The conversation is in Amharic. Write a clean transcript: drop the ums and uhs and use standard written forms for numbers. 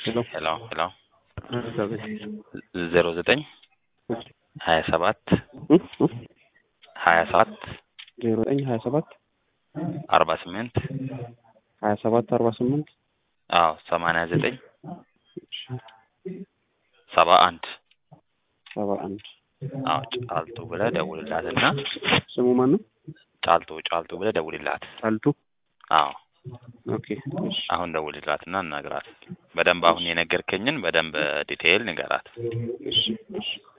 ሄሎ ሄሎ ሄሎ አቤት 09 27 27 0927 48 27 48 አዎ 89 71 71 አዎ ጫልቱ ብለህ ደውልላትና ስሙ ማን ነው? ጫልቱ ብለህ ደውልላት። ጫልቱ አዎ ኦኬ እሺ አሁን ደውልላትና እናግራት። በደንብ አሁን የነገርከኝን በደንብ ዲቴይል ንገራት። እሺ እሺ